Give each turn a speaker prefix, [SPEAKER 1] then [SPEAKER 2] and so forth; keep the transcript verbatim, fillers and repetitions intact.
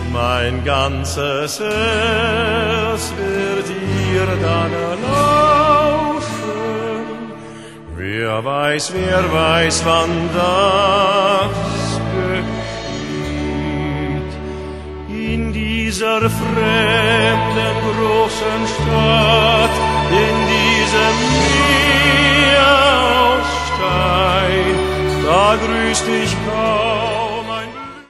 [SPEAKER 1] Mein ganzes Herz wird dir dann lauschen. Wer weiß, wer weiß, wann das geschieht. In dieser fremden großen Stadt, in diesem Meer aus Stein, da grüßt dich